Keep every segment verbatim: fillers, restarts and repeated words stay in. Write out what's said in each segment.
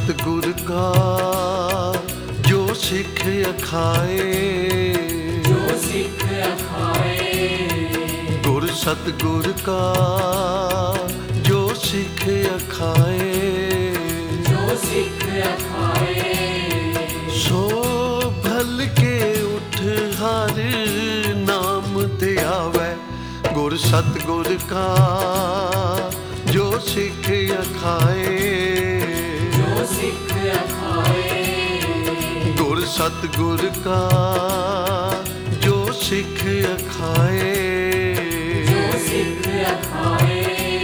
सतगुर का जो सिख अखाए, जो सिख अखाए। गुर सतगुर का जो सिख अखाए, जो सिख अखाए। सो भल के उठ हर नाम ते आवे। गुर सतगुर का जो सिख अखाए, जो सिख अखाए। गुर सतगुर का जो सिख अखाए, जो सिख अखाए।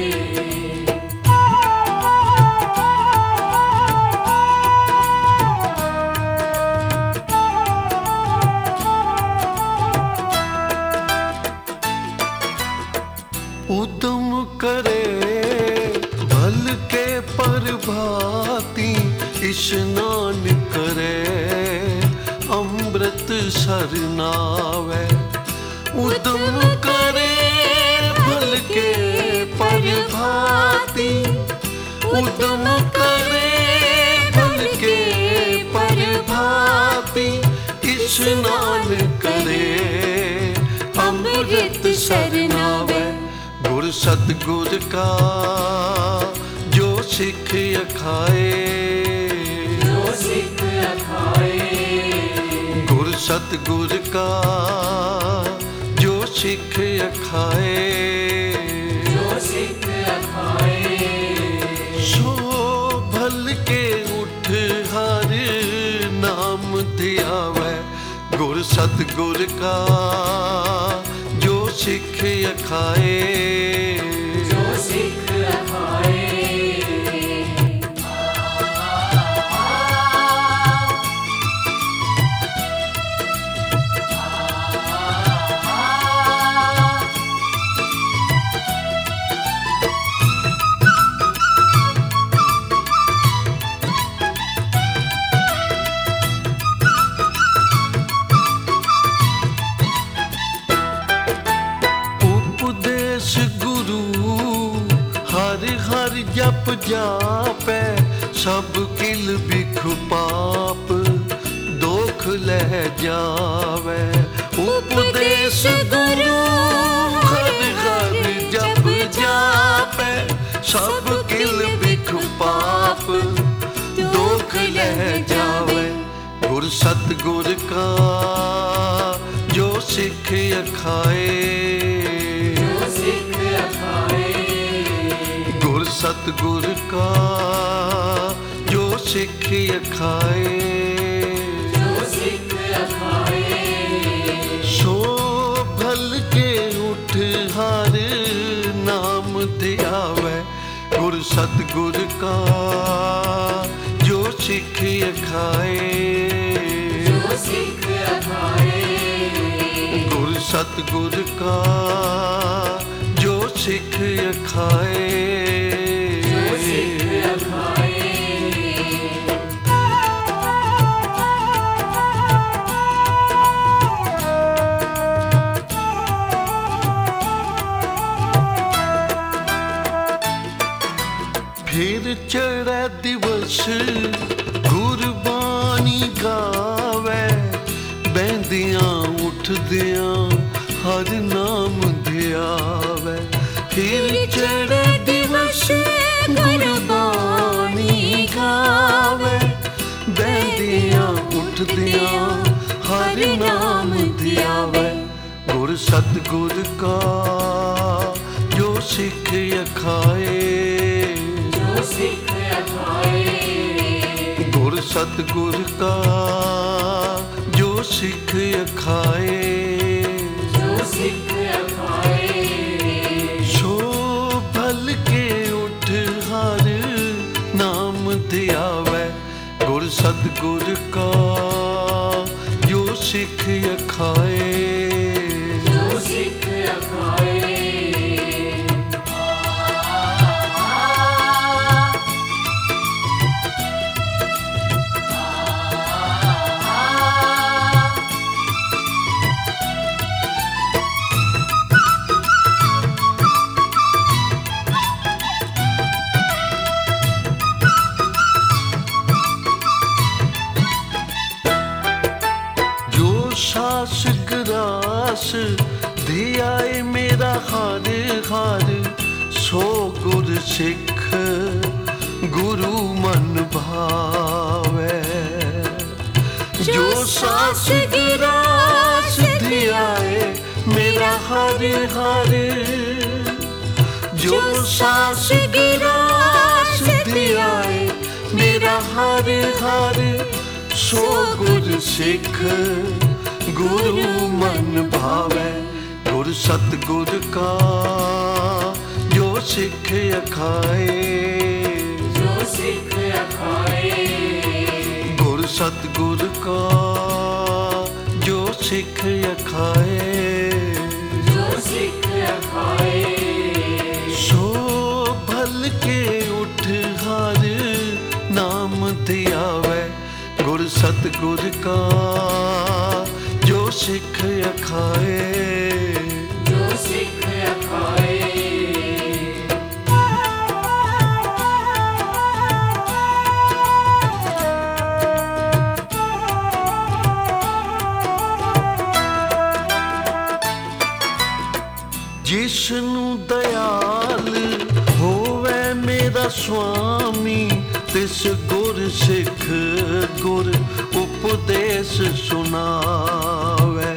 उदम करे भल के प्रभाती, स्नान करे अमृत सर नावे। उदम करे भल के प्रभाती, उदम करे भल के प्रभाती, स्नान करे अमृत सर नावे। गुर सतगुर का जो सिख अखाए, जो सिख अखाए। गुर सतगुर का जो सिख अखाए, जो सिख अखाए। सो भल के उठ हर नाम ध्यावे। गुर सतगुर का जो सिख अखाए, जो सिख अखाए। हर जप जापै सब किल बिख पाप दोख लह जावे। उपदेश गुरु हर हर जप जापै सब किल बिख पाप दोख लह जावे। गुर सतगुर का जो सिख अखाए, जो सिख अखाए। गुर सतगुर का जो सिख अखाए, जो सिख अखाए। सो भल के उठ हर नाम ध्यावे। गुर सतगुर का जो सिख अखाए, जो सिख अखाए। गुर सतगुर का जो सिख अखाए, जो सिख अखाए। फिर चढ़े दिवस गुरबानी गावे, बहदियां उठदियां हर नाम ध्यावे। फिर चढ़े दिवस गुरबानी गावे, बहदियां उठदियां हर नाम ध्यावे। गुर सतगुर का जो सिख अखाए, जो सिख अखाए। गुर सतगुर का जो सिख अखाए, जो सिख अखाए। सो भल के उठ हर नाम ध्यावे। गुर सतगुर का जो सिख अखाए, जो सिख अखाए। गुर सिख गुरु मन भावे। जो सास गिरास धियाए मेरा हर हर, जो सास गिरास धियाए मेरा हर हर, सो गुर सिख गुरु मन भावे। गुर सतगुर का जो सिख अखाए, जो सिख अखाए। गुर सतगुर का जो सिख अखाए, जो सिख अखाए। सो भल के उठ हर नाम धियावे। गुर सतगुर का जो सिख अखाए, जो सिख अखाए। जिसनु दयाल होवे मेरा स्वामी, तिस गुर सिख गुर उपदेश सुनावे।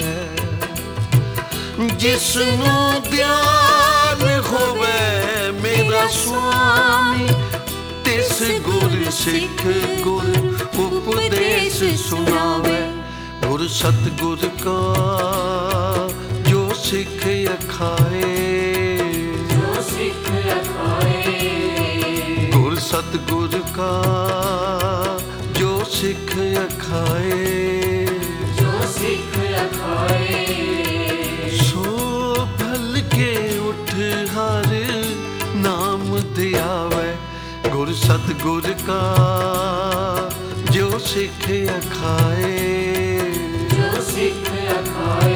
जिसनु दयाल होवे मेरा स्वामी, तिस गुर सिख गुर उपदेश सुनावे। गुर सतगुर का जो सिख अखाए, जो सिख अखाए। गुर सतगुर का जो सिख अखाए, जो सिख अखाए। सो भल के उठ हर नाम धियावे। गुर सतगुर का जो सिख अखाए, जो सिख अखाए।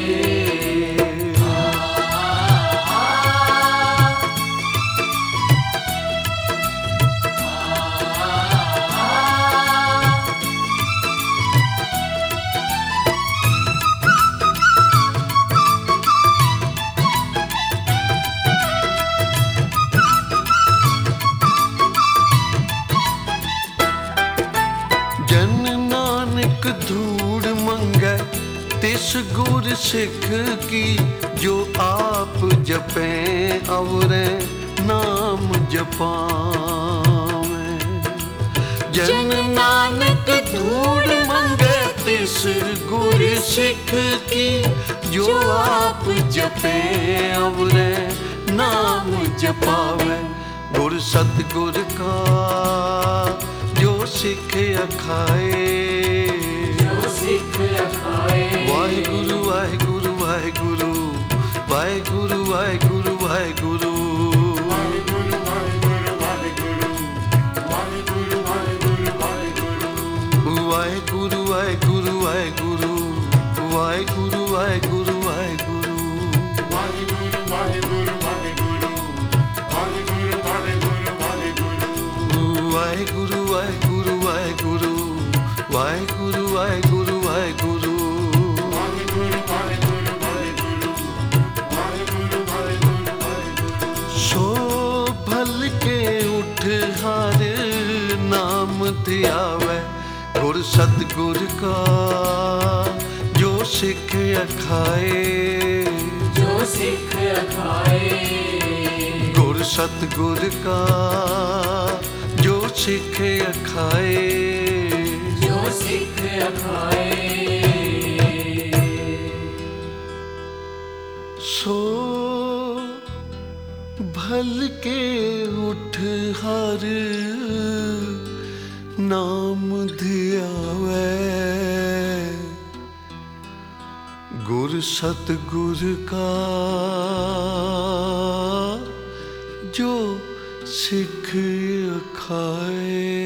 जन नानक धूड़ मंगे तिस गुर सिख की, जो आप जपे अवरे नाम जपावे। जन नानक धूड़ मंगे तिस गुर सिख की, जो आप जपे अवरे नाम जपावे। गुर सतगुर का जो सिख अखाए, जो सिख अखाए। वाहिगुरु वाहिगुरु वाहिगुरु, वाहिगुरु वाहिगुरु वाहिगुरु, वाहिगुरु वाहिगुरु वाहिगुरु, वाहिगुरु वाहिगुरु वाहिगुरु, वाहिगुरु वाहिगुरु वाहिगुरु, वाहिगुरु वाहिगुरु वाहिगुरु, वाहिगुरु वाहिगुरु वाहिगुरु, वाहिगुरु वाहिगुरु वाहिगुरु, वाहिगुरु वाहिगुरु वाहिगुरु, वाहिगुरु वाहिगुरु वाहिगुरु, वाहिगुरु वाहिगुरु वाहिगुरु, वाहिगुरु वाहिगुरु वाहिगुरु। सो भल के उठ हर नाम धियावे। गुर सतगुर का जो सिख अखाए, जो सिख अखाए। गुर सतगुर का जो सिख अखाए, जो सिख अखाए। सो भल के उठ हर नाम धियावे। गुर सतगुर का जो सिख अखाए।